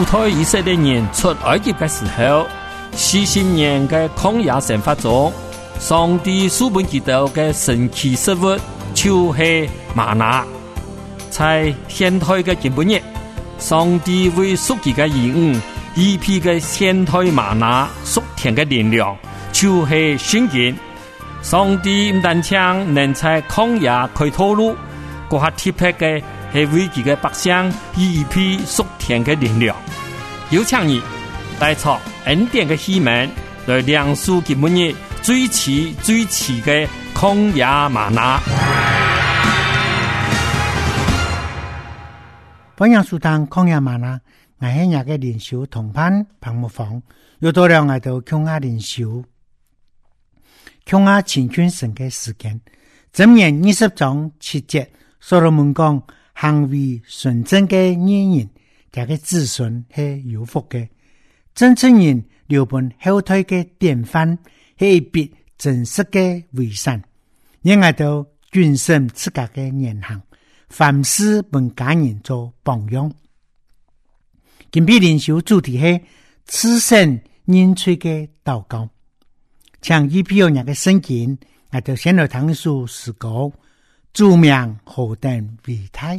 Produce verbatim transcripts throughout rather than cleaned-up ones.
主推以色列人出埃及的时候，四十年的曠野生活中，上帝赐给他們的神奇食物就是嗎哪。在現代的今日，上帝為屬佢嘅兒女預備嘅現代嗎哪屬天嘅力量，就是聖經。上帝唔單止能在曠野開道路，嗰下特別嘅係為佢嘅百姓預備屬天嘅力量。有請你帶出恩典嘅希望，來亮出今日最遲最遲嘅曠野嗎哪。 本日數堂曠野嗎哪，我係日嘅靈修同伴彭木房，又到了我到曠野靈修，曠野親近神嘅時間。箴言二十章七節，所羅門講：行為純正嘅義人，佢嘅子孫係有福嘅。真正人留本後退嘅典範，係一筆真實嘅遺產。因我到遵守自家嘅言行。凡事本家人做榜樣。今日靈修主題係賜神認罪嘅禱告。像依譬如那個聖經，我就先來談述詩歌，主名何等偉大。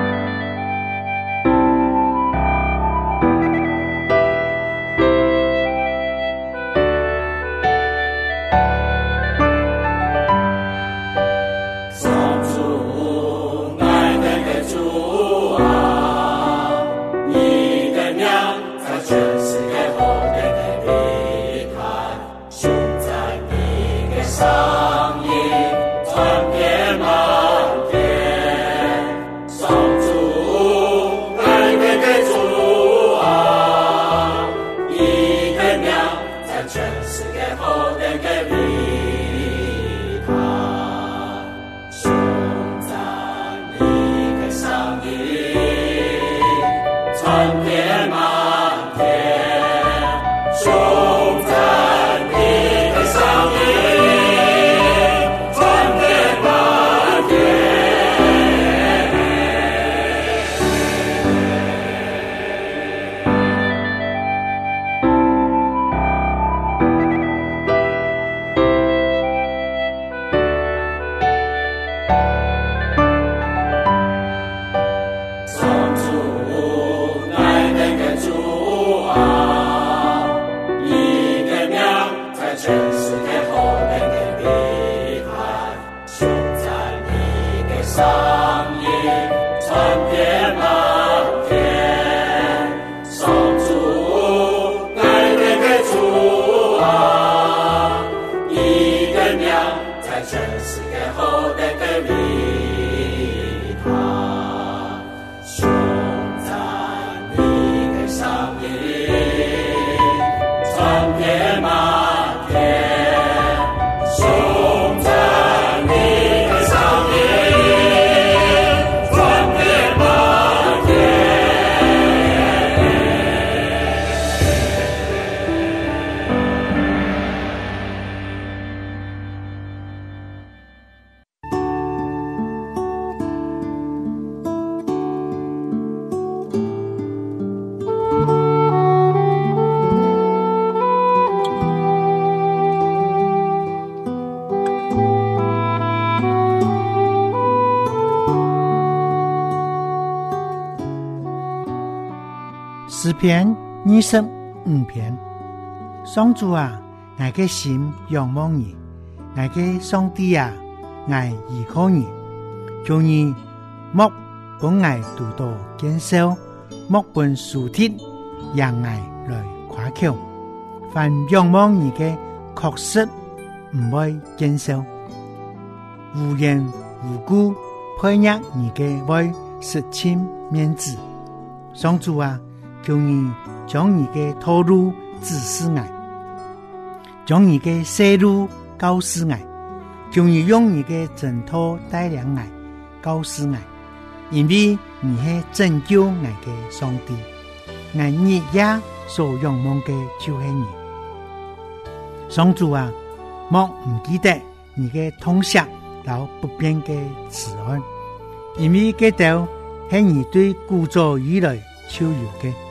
詩篇二十五篇，上主啊，我嘅心仰望你，我嘅上帝啊，我依靠你，求你莫本我獨到堅守，莫本樹鐵讓我來誇口。凡仰望你嘅，確實唔會堅守，無緣無故配合你嘅愛，實親面子。上主啊，求你將你嘅道路指示我，將你嘅生路告訴我，求你用你嘅真道帶領我，告訴我，因為你係拯救我嘅上帝，我日夜所仰望嘅就是你。上主啊，莫唔記得你嘅痛惜和不變嘅慈愛，因為嗰度係你對古早以來超越嘅。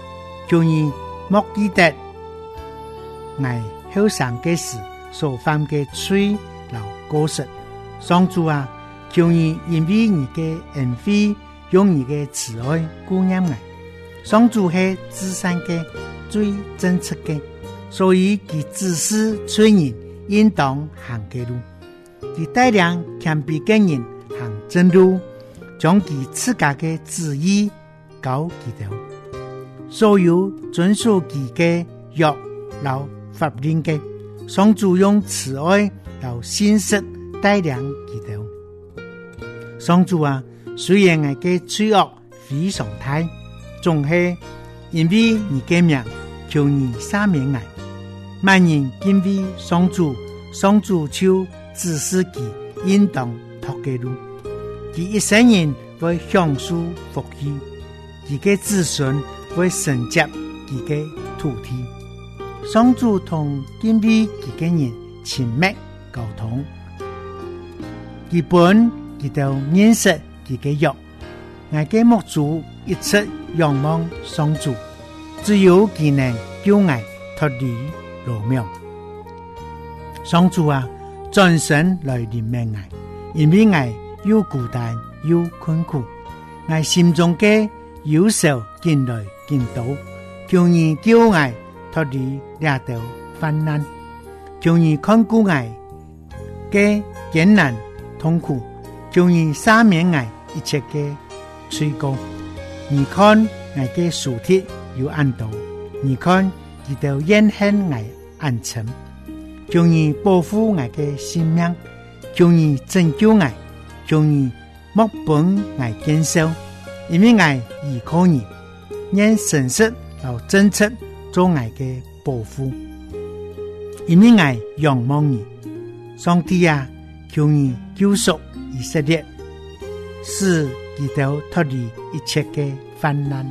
求你莫記得我後生嘅時所犯嘅罪和過失。上主啊，求你因為你嘅恩惠，用你嘅慈愛顧念我。上主係至善嘅，最真實嘅，所以佢指示罪人應當行嘅路，佢帶領謙卑嘅人行正路，將佢自家嘅旨意交給他。所有遵守佢嘅約和法令嘅，上主用慈愛和信實帶領佢哋。上主啊，雖然我嘅罪惡非常大，總係因為你嘅名，求你赦免我。萬人敬畏上主，上主就指示佢應當脫嘅路，佢一生人會享受福氣，佢嘅子孫會承接佢嘅土地。上主同敬畏佢嘅人親密溝通，佢本佢就認識佢嘅約。我嘅目主一直仰望上主，只有佢能救我脫離羅網。上主啊，轉身來憐憫我，因為我又孤單又困苦，我心中嘅憂愁進來進到，求你救我脫離這道患難，求你看顧我嘅艱難痛苦，求你赦免我一切嘅罪過。你看我嘅屍體有暗道，你看佢都怨恨我暗沉，求你保護我嘅性命，求你拯救我，求你莫本我堅守，因為我依靠你，讓誠實和真實做我嘅保護，因為我仰望你。上帝啊，求你救贖以色列，使佢哋脫離一切嘅患難。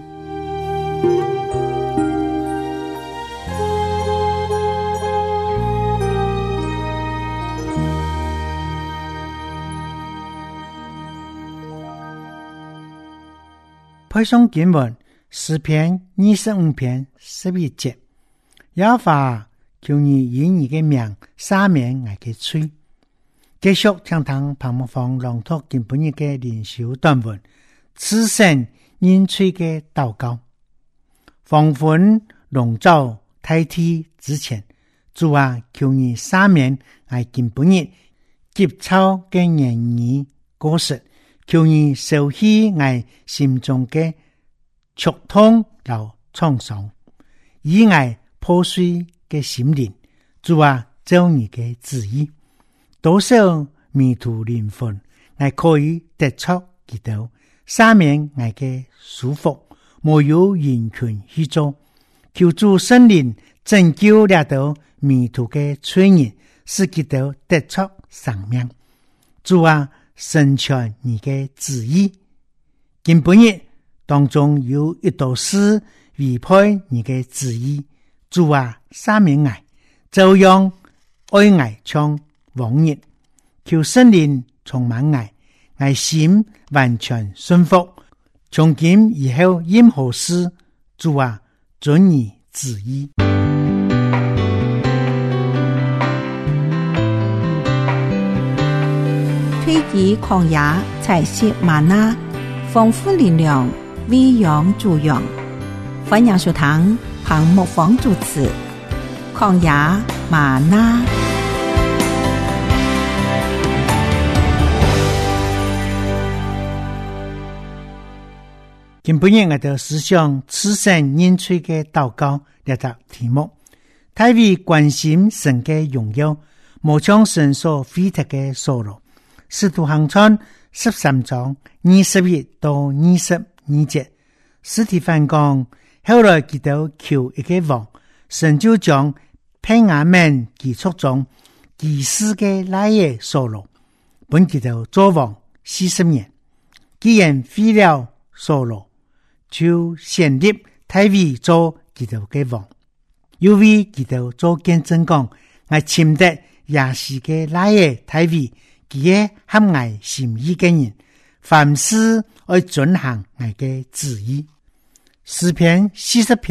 配上經文詩篇二十五篇十一節，耶和華求你以你嘅名赦免我嘅罪。繼續聽堂彭木芳朗讀今本日嘅靈修短文，此生認罪嘅禱告。黃昏籠罩大地之前，主啊，求你赦免我今本日急躁嘅言語過失，求你收起我心中嘅觸痛和創傷，以我破碎嘅心靈，主啊，照你嘅旨意。多少迷途靈魂，我可以得出基督，赦免我嘅束縛，沒有人權去做。求主聖靈拯救了到迷途嘅罪人，使基督得出生命。主啊，成全你嘅旨意。今本日當中有一道事違背你嘅旨意，主啊，赦免我，照樣愛我像往日。求聖靈充滿我，我心完全順服。從今以後任何事，主啊，遵你旨意。 推己曠野，採食嗎哪，豐富力量，餵養助養。歡迎收聽彭木芳主持曠野嗎哪。 今本日我哋思想此生認罪嘅禱告呢個題目，大衛關心神嘅榮耀，無將神所揮脫嘅所羅。使徒行傳十三章二十一到二十二節，司提反講，後來佢哋求一個王，神就將平亞們記述中祭司嘅拉耶所羅，本佢哋做王四十年。既然廢了所羅，就選立大衛做佢哋嘅王，又為佢哋做見證講，我欽得亞西嘅拉耶大衛，佢係合我心意嘅人，凡事愛遵行我嘅旨意。詩篇四十篇八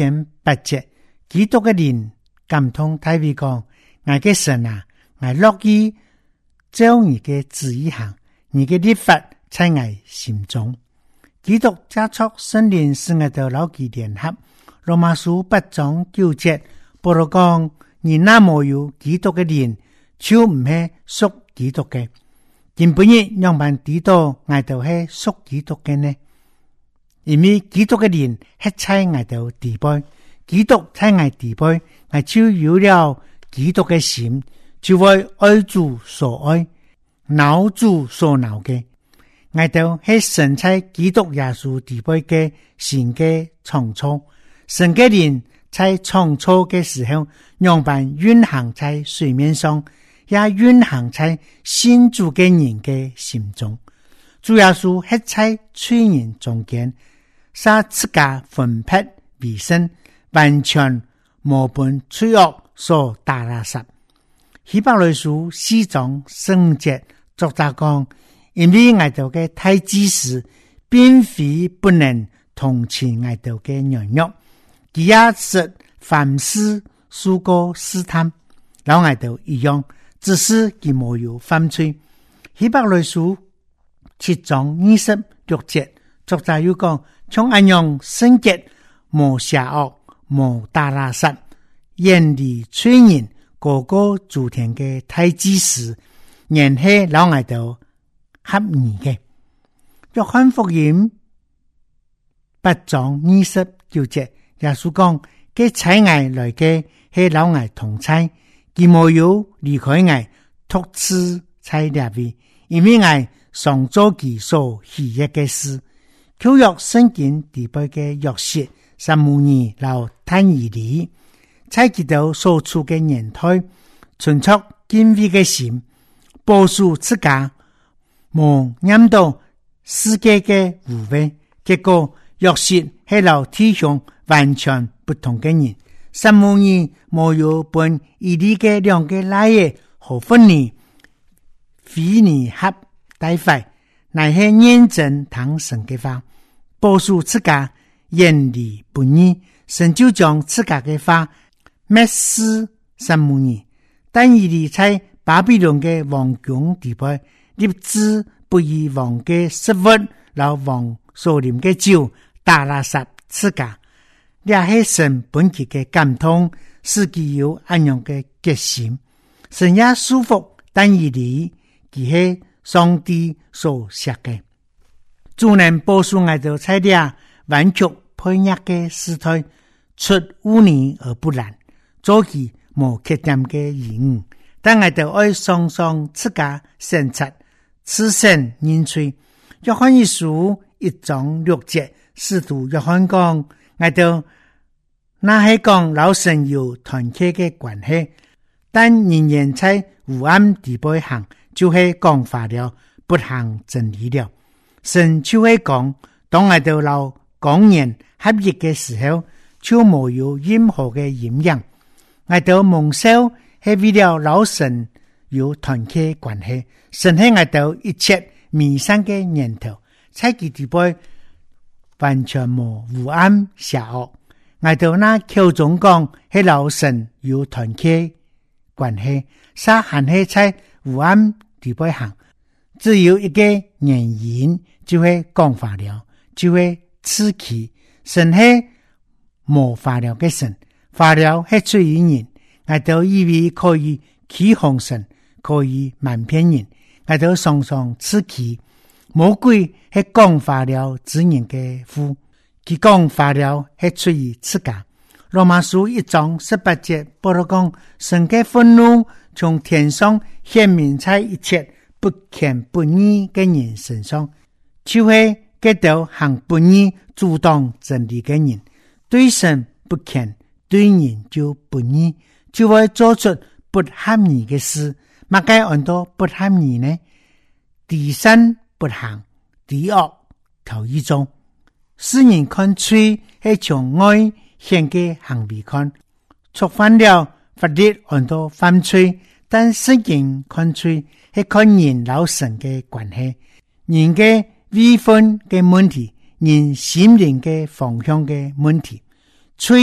八節，基督嘅靈感通大衛講：我嘅神啊，我樂意照你嘅旨意行，你嘅律法在我心中。基督加速聖靈使我哋牢記聯合。羅馬書八章九節，保羅講：你那沒有基督嘅靈，就唔係屬基督嘅。今本日讓辦知道我哋係屬基督嘅呢？因為基督嘅靈係在我哋地背，基督在我地背，我就有了基督嘅心，就會愛主所愛，惱主所惱嘅。我哋係神在基督耶穌地背嘅神嘅創造，神嘅靈在創造嘅時候，讓辦運行在水面上，也運行在信主嘅人嘅心中。主耶穌係在罪人中間，使自家分別為聖，完全無本罪惡所打壓實。希伯來書四章十五節作者講：因為我哋嘅大祭司並非不能同情我哋嘅軟弱，佢也是凡事受過試探，老我哋一樣，只是佢冇有犯罪。希伯來書七章二十六節作者又講：從安樣聖潔，無邪惡，無打壓實，遠離罪人，個個主天嘅大祭司，原係老我哋合意嘅。約翰福音八章二十九節，耶穌講：佢差我來嘅係老我同差，佢冇有離開我，獨自在列位，因為我常做佢所喜悅嘅事。舊約聖經地背嘅約瑟、撒母耳、老但以理，在佢哋所處嘅年代，存出敬畏嘅心，保守自家，無染到世界嘅污穢。結果約瑟係老弟兄完全不同嘅人，撒母耳冇有本以利嘅兩個奶爺和分離，非尼哈帶壞，乃係認真聽神嘅話，保守自家，遠離不義，神就將自家嘅話滅死撒母耳。但以理在巴比倫嘅王宮地背，立志不以王嘅食物，老王所啉嘅酒打垃圾自家，也係神本佢嘅感動，使佢有安樣嘅決心。神也舒服，但以理佢係上帝所寫嘅，主能保守我哋在啲彎曲配額嘅時代，出污泥而不染，做佢無缺點嘅人，但我哋愛雙雙自家審察，此神認罪。約翰一書一章六節，使徒約翰講：我哋那係講老神有團契嘅關係，但仍然在烏暗地背行，就係講法了，不行真理了。神就係講，當我哋老講人合一嘅時候，就冇有任何嘅陰影。我哋蒙受係為了老神有團契關係，神係我哋一切迷信嘅念頭，在佢地背完全冇烏暗邪惡。我哋那口中講係老神有團契關係，實還係在烏暗地背行，只有一個原因，就會講法了，就會刺激。神係冇法了嘅神，法了係罪人，我哋以為可以起哄神，可以瞞騙人，我哋常常刺激。魔鬼係講法了之人嘅父，佢講法了係出於自家。羅馬書一章十八節，保羅講：神嘅憤怒從天上顯明在一切不虔不義嘅人身上，就係結到行不義、阻擋真理嘅人，對神不虔，對人就不義，就會做出不合宜嘅事。乜該按到不合宜呢？第三不行，第二求一中。世人看罪係從愛獻嘅行為看，觸犯了法律按到犯罪，但世人看罪係看人老神嘅關係，人嘅離婚嘅問題，人心靈嘅方向嘅問題。罪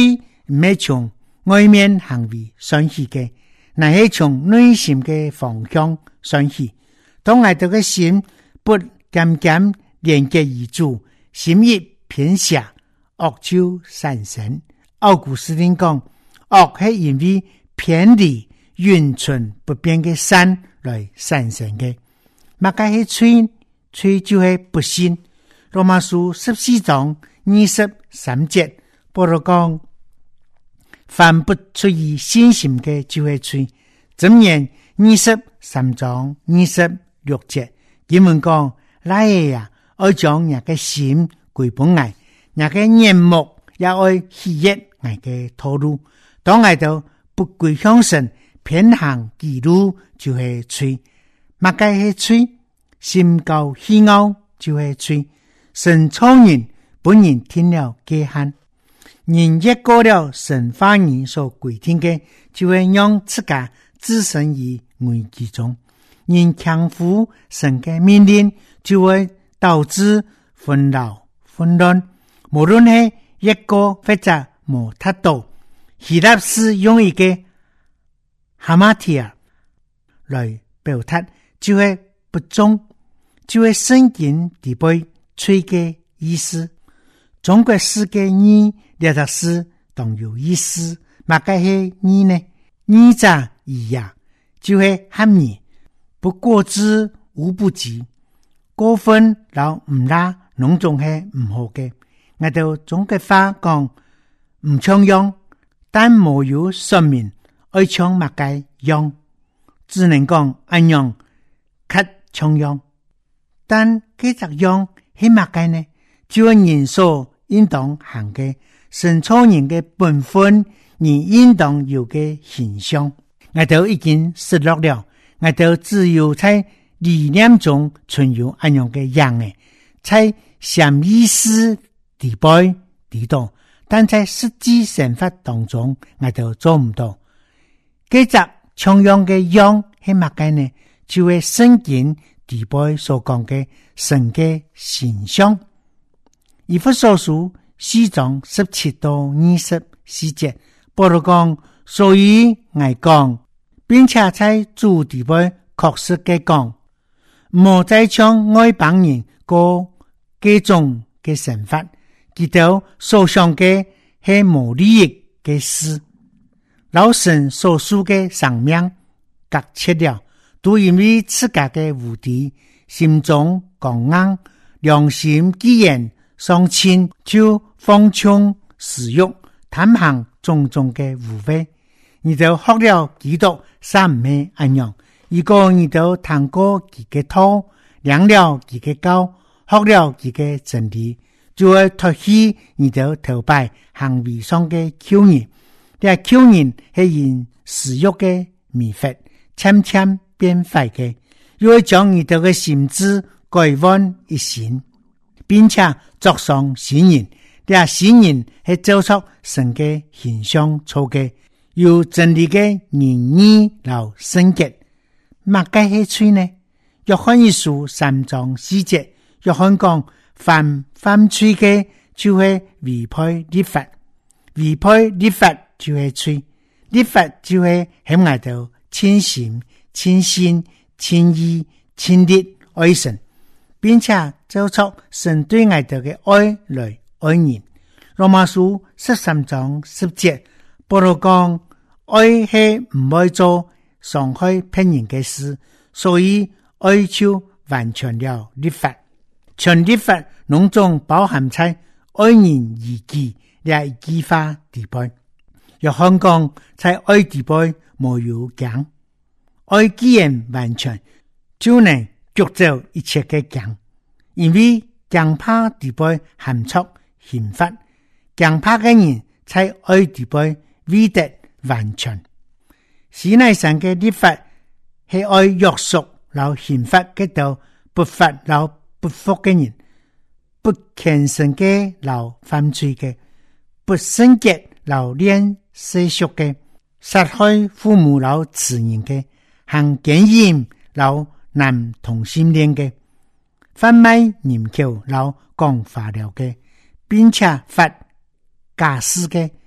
唔係從外面行為選起嘅，乃係從內心嘅方向選起。當我哋嘅心不漸漸連結於主，心意偏下，惡就產生。奧古斯丁講，惡係因為偏離永存不變嘅山來產生嘅。乜解係罪？罪就係不信。羅馬書十四章二十三節，保羅講，凡不出於信心嘅就係罪。箴言二十三章二十六節，經文講，拉呀，愛將人嘅心歸本愛，人嘅眼目也愛喜悅人嘅道路。當愛到不歸向神，偏行己路，就係罪。乜解係罪？心高氣傲就係罪。神創人本人聽了界限，人越過了神話語所規定嘅，就會讓自家置身於危機中。人強忽神嘅命令，就會導致紛擾混亂。無論係越過或者無達到，希臘是用一個哈馬提亞來表達，就係不忠，就係聖經地背吹嘅意思。中國詩嘅義列達詩當有意思，乜解係義呢？義者義呀，就係含義，不過之無不及，過分然唔拉，攏總係唔好嘅。我哋中國話講唔唱用，但冇有說明愛唱乜解用，只能講按樣咳唱用。但繼續用係乜解呢？就係人所應當行嘅，神創人嘅本分，而應當有嘅形象。我哋已經失落了，我哋只有在理念中存有安樣嘅樣嘅，在潛意識地背地道，但在實際生活當中，我哋做唔到。繼續唱樣嘅樣係乜解呢？就係聖經地背所講嘅神嘅形象。以弗所書四章十七到二十四節，保羅講，所以我講，並且在主地背確實嘅講，莫再像外邦人過各種嘅神法，佢哋所想嘅係無利益嘅事。老神所屬嘅生命隔切了，都因為自家嘅無知，心中剛硬，良心既然喪親，就放縱私欲，貪行種種嘅污穢。你就學了基督三昧安樣，如果你就談過佢嘅道，量了佢嘅高，學了佢嘅真理，就會脫去你就頭擺行為上嘅勾引。呢個勾引係因私欲嘅迷惑，漸漸變壞嘅，又會將你哋嘅心智改換一新，並且作上新人。呢個新人係照出神嘅形象造嘅，有真理嘅仁義和聖潔。乜解係罪呢？約翰一書三章四節，約翰講，犯犯罪嘅就係違背律法，違背律法就係罪，律法就係喺外頭親心、親心、親意、親力愛神，並且照出神對外頭嘅愛來愛人。羅馬書十三章十節，保羅講，愛係唔愛做傷害別人嘅事，所以愛就完全了律法。全律法攏總包含在愛人如己嘅計劃地背。若香港在愛地背冇有講，愛既然完全，就能捉走一切嘅講，因為講怕地背含蓄刑罰。強怕嘅人在愛地背未得完全，西奈山嘅律法係愛約束老刑罰嘅道，不法老不服嘅人，不虔誠嘅老犯罪嘅，不聖潔老戀世俗嘅，殺害父母老慈人嘅，行奸淫老男同性戀嘅，販賣淫口老講化療嘅，並且發假事嘅，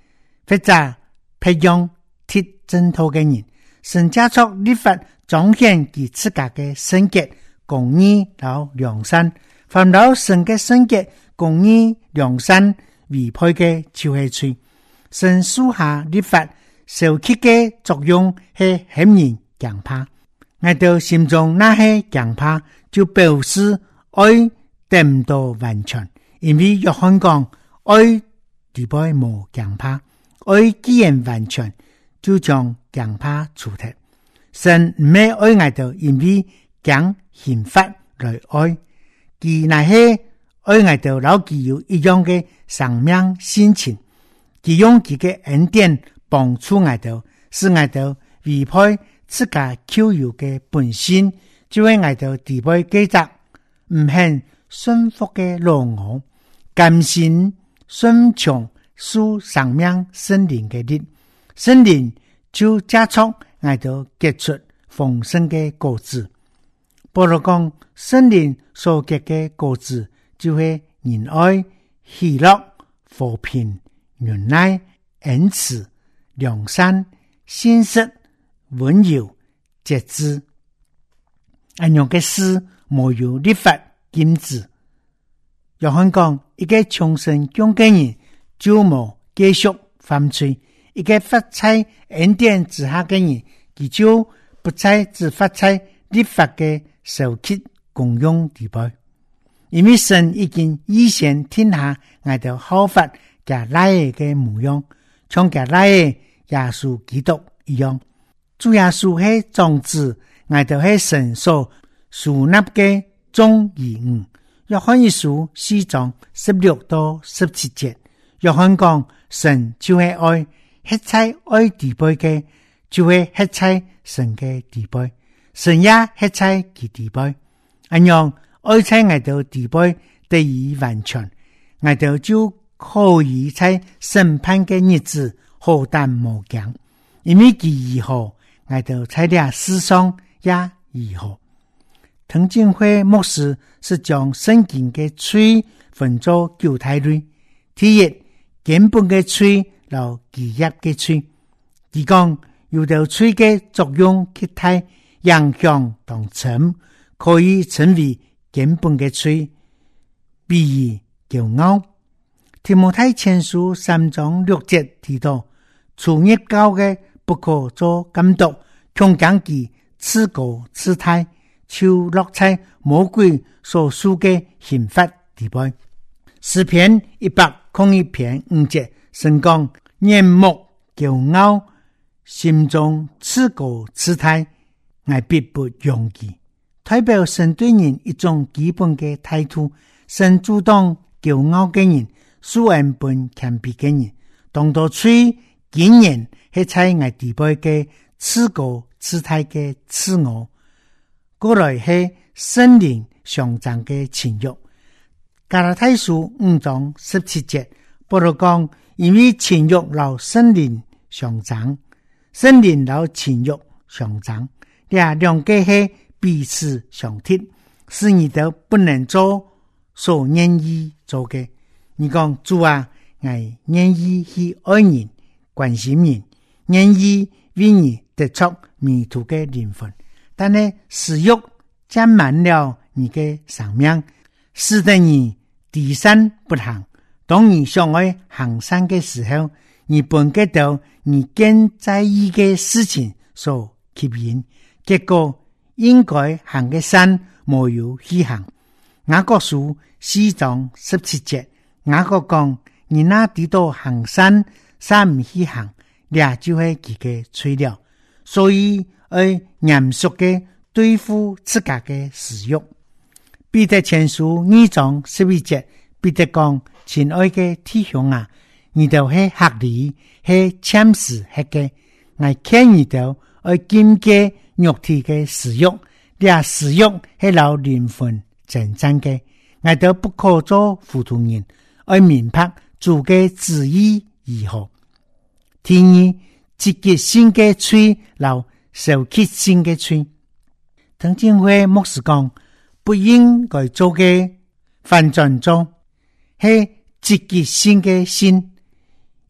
或者培养铁正途的人，神加速立法彰顯其自家的聖潔、公義和良善。凡到神嘅聖潔、公義、良善違背嘅就是罪。神屬下立法受起嘅作用係很人強怕，我哋心中那些強怕，就表示愛得唔到完全。因為約翰講愛地位無強怕，愛既然完全，就將強怕除掉。神唔係愛我哋，因為講刑罰來愛。佢那些愛我哋老佢有一樣嘅生命心情，佢用佢嘅恩典幫助我哋，使我哋違背自家求有嘅本性，就會我哋地位記責，唔肯順服嘅老我，甘心順從屬生命聖靈嘅力，聖靈就加速我哋結出豐盛嘅果子。保羅講，聖靈所結嘅果子就係仁愛、喜樂、和平、忍耐、恩慈、良善、信實、溫柔、節制。安樣嘅事沒有立法禁止。約翰講，一個從神降嘅人就冇繼續犯罪，一個發在恩典之下嘅人，佢就不再只發在立法嘅受乞共用地位。因為神已經預先天下我哋好法嘅來嘅模樣，像嘅來耶穌基督一樣。主耶穌係種子，我哋係神所屬納嘅眾兒女。約翰一書四章十六到十七節，約翰講，神就係愛，一切愛地位嘅，就係一切神嘅地位。神也一切其地位，安樣愛在我哋地位得以完全，我哋就可以在審判嘅日子好擔無驚，因為其如何，我哋在這世上也如何。藤浸會牧師是將聖經嘅罪分作九大類，第一，根本嘅罪和基業嘅罪。佢講有條罪嘅作用極大，影響當成可以成為根本嘅罪，比如驕傲。提摩太前書三章六節提到，初入教嘅不可做監督，強講其自高自大，就落在魔鬼所屬嘅刑罰地位。詩篇一百零一篇五節，神講，眼目驕傲，心中自高自大，我必不容易。代表神對人一種基本嘅態度。神阻擋驕傲嘅人，恕恩本謙卑嘅人，當到嘴竟然係在我地位嘅自高自大嘅自我。過來係聖靈上漲嘅情欲。加拉太書五章十七節，保羅講，因為情欲老聖靈上漲，聖靈老情欲上漲，兩兩個係彼此相貼，使你都不能做所願意做嘅。你講，主啊，我願意去愛人、關心人，願意為你得出迷途嘅靈魂。但係私欲佔滿了你嘅生命，使得你低善不行。當你想愛行善嘅時候，你本覺到你更在意嘅事情所吸引，結果應該行嘅善沒有去行。雅各書四章十七節，雅各講，你那地道行善三唔去行，倆就係佢嘅罪了。所以要嚴肅嘅對付自家嘅私欲。彼得前書二章十一節，彼得講，親愛嘅弟兄啊，你都係合理，係謙實係嘅，我勸你都要禁戒肉體嘅私欲，倆私欲係老靈魂真正嘅，我都不可做糊塗人，要明白主嘅旨意如何。第二，積極性嘅罪，老受激性嘅罪。藤浸會牧師講，不應該做嘅反轉中係積極性嘅心，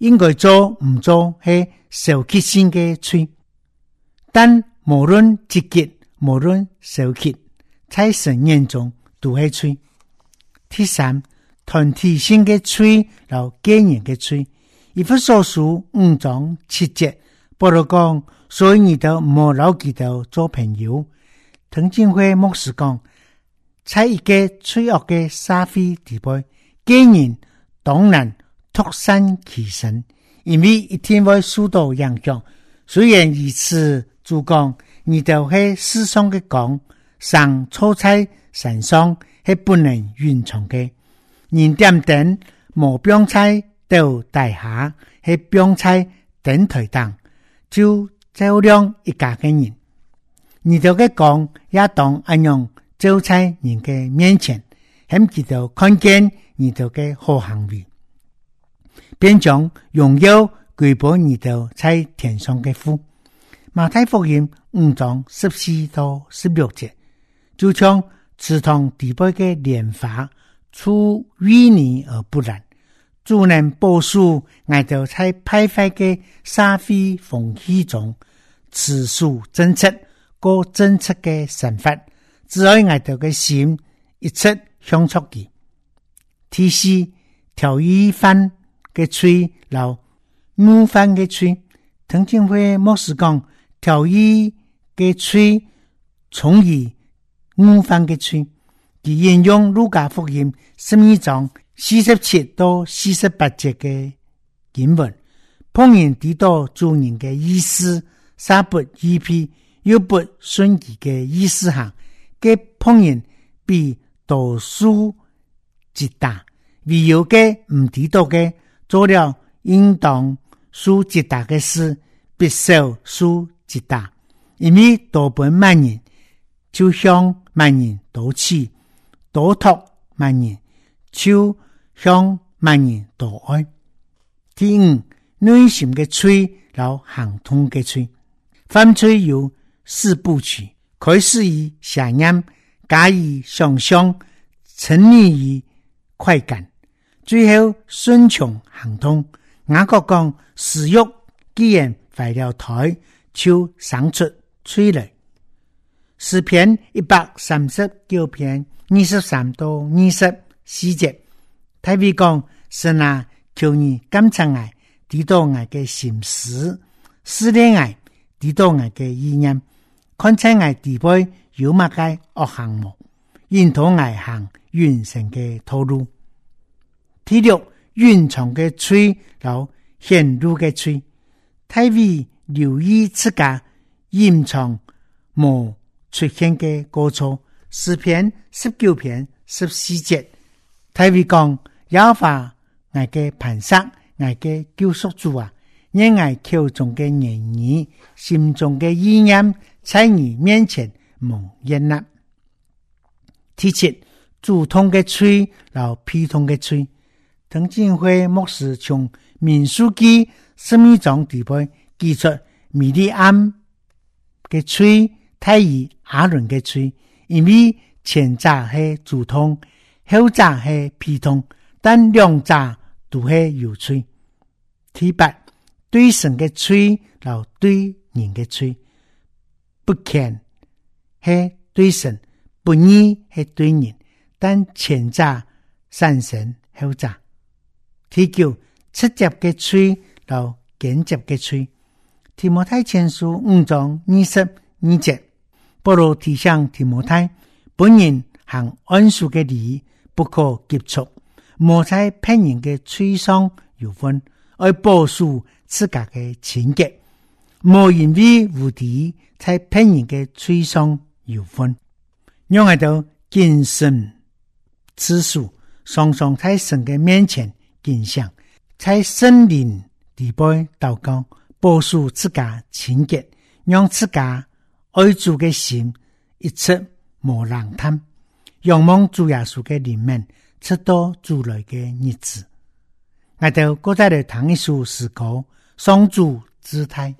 应该做唔做係受氣性嘅喙，但無論積極無論受氣，在神眼中都係喙。第三，團體性嘅喙，然後個人嘅喙。以弗所書五章七節，保羅講，所以你都唔好老記得做朋友。滕敬輝牧師講，在一個脆弱嘅社會地位，個人當然獨善其身，因為一定會受到影響。雖然如此，主講，你都係世上嘅光，上錯在山上係不能隱藏嘅。人點燈無標在到大廈，係標在燈台燈，就照亮一家嘅人。你都嘅光也當安樣照在人嘅面前，喺佢度看見你都嘅好行為，便將榮耀歸俾你都在天上嘅父。馬太福音五章十四到十六節，就像池塘地背嘅蓮花，出淤泥而不染，主能保守我哋在敗壞嘅社會風氣中持守正直，過正直嘅生活，只愛我哋嘅心一直向出去。第四，調意犯嘅嘴，留誤犯嘅嘴。滕敬輝牧師講，調意嘅嘴，從而誤犯嘅嘴。佢引用路加福音十二章四十七到四十八節嘅經文，碰人知道主人嘅意思，撒不依批，又不順其嘅意思行，嘅碰人比多數極大，唯有嘅唔知道嘅做了應當數極大嘅事，必受數極大，因為多本萬人，就向萬人賭氣。多託萬人，就向萬人多愛。第五，內心嘅嘴，然後行通嘅嘴。犯罪有四部曲，開始於邪念，加以想象，沉溺於快感，最後順從行通。雅各講，食欲既然壞了胎，就生出嘴來。詩篇一百三十九篇二十三到二十四節，大衛講，神啊，求你監察我，知道我嘅心思，思念我，知道我嘅意念，看清我地背有乜嘅惡行目，引導我行完成嘅道路。第六，隱藏嘅嘴，然後顯露嘅嘴，大衛留意自家隱藏無出現嘅過錯。詩篇十九篇十四節，大衛講，耶和華我嘅磐石，我嘅救贖主啊，因我口中嘅言語，心中嘅意念，在你面前蒙悅納。第七，主通嘅嘴，然後批通嘅嘴。滕敬輝牧師從民數記十二章底背記出米利暗嘅嘴，太乙亞倫嘅嘴。因為前者係主通，後者係批通，但兩者都係有嘴。第八，對神嘅嘴，然後對人嘅嘴，不虔係對神，不義係對人，但前者善神，後者。第九，直接嘅嘴，然後間接嘅嘴。提摩太前書五章二十二節。保羅提醒提摩太，本人行安舒嘅禮，不可急促，莫在騙人嘅嘴上有分，而保守自家嘅清潔，莫因為無敵在騙人嘅嘴上有分。讓我哋謹慎自述，常常在神嘅面前敬想，在聖靈地背禱告，保守自家清潔，讓自家愛主嘅心一直無冷淡，仰望主耶穌嘅靈命，直到主來嘅日子。我哋各在嚟談一首詩歌，雙主姿態。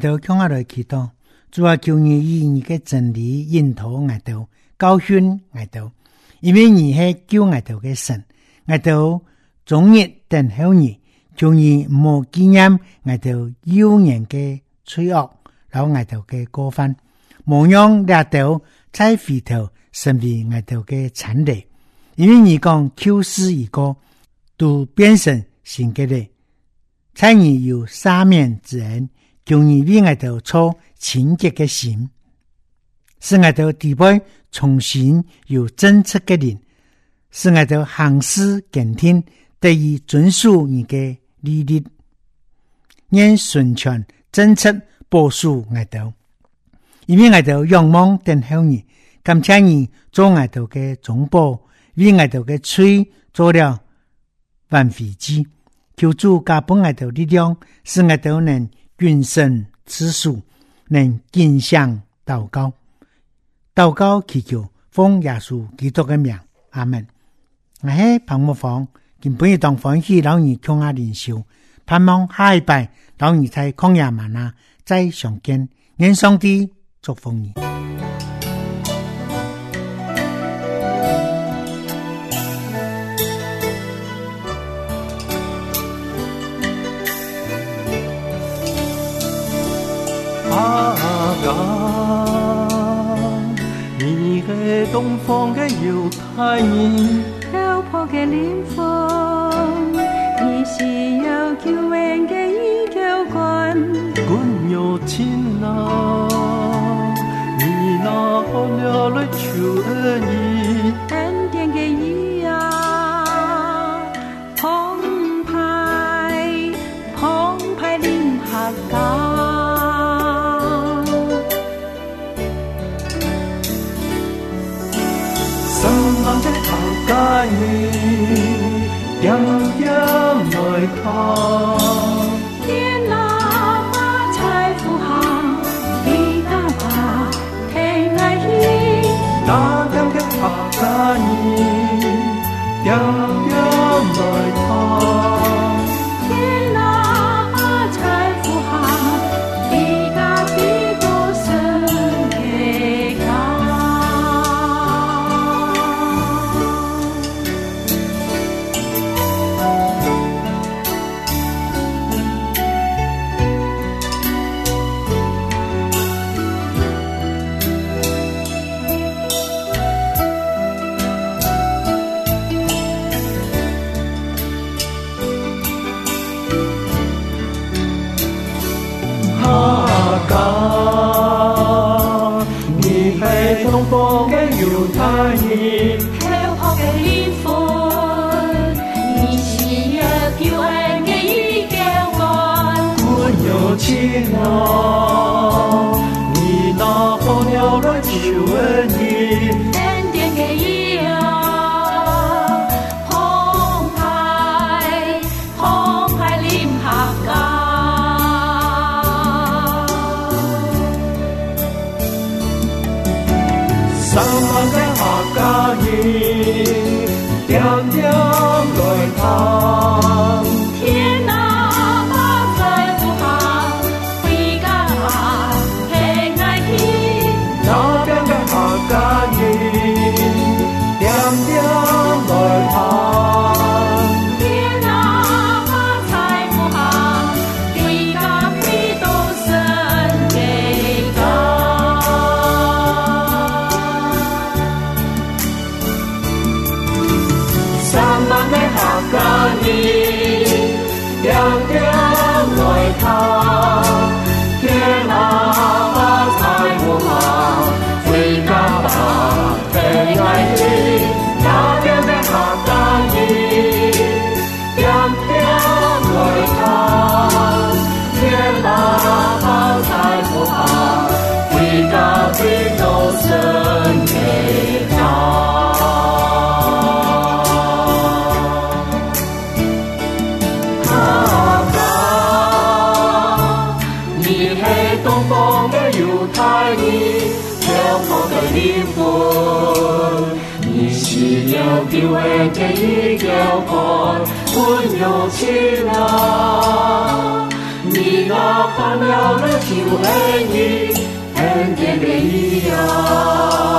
到向我來祈禱，主啊，求你以你嘅真理引導我哋，教訓我哋，因為你係救我哋嘅神，我哋終日等候你，求你唔好紀念我哋妖人嘅罪惡，然後我哋嘅過犯，冇讓掠到再回頭成為我哋嘅產地，因為你講舊事已過，都變成新嘅咧。在你有赦免之恩，求你為我哋操清潔嘅心，使我哋地位重新有正直嘅靈，使我哋行事敬天，得以遵守你嘅律例，願順全正直保守我哋，因為我哋仰望等候你，感謝你做我哋嘅中保，為我哋嘅罪做了挽回祭。求主加本我哋力量，使我哋能均身自屬，能敬向禱告，禱告祈求奉耶穌基督嘅名，阿門。我係彭木房，今本日當歡喜老二共下靈修，盼望下一拜老二在曠野嗎哪再相見，願上帝祝福你。 你係東方嘅猶太人， 漂泊嘅靈魂，你是有救恩嘅依靠君。 君有情啊，你拿好了來求恩義， 恩典嘅義啊，澎湃澎湃臨下港。 愛你點點來靠， 天哪把財富行，地大把天愛意， 那點嘅客家你點點來靠， 天哪把財富行，地大地多神嘅高。 東方嘅猶太人， 漂泊嘅靈魂，你是有救恩嘅依靠君。 君有情啊，你拿好了來求恩義， 恩典嘅義啊，澎湃澎湃臨下港。 三萬嘅客家人，點點來靠， 天哪把財富行，回家平安喜。 那邊嘅客家人，點點來靠， 天哪把財富行，回家飛到神嘅家。 三萬嘅客家人，點點來靠，天哪把財富行，回家吧平安喜。那邊嘅客家人，點點來靠，天哪把財富行，回家飛到神嘅家。愛你漂泊的靈魂，你是有救恩嘅依靠君。君有情啊， 你那看了了就爱你，恩典的呀。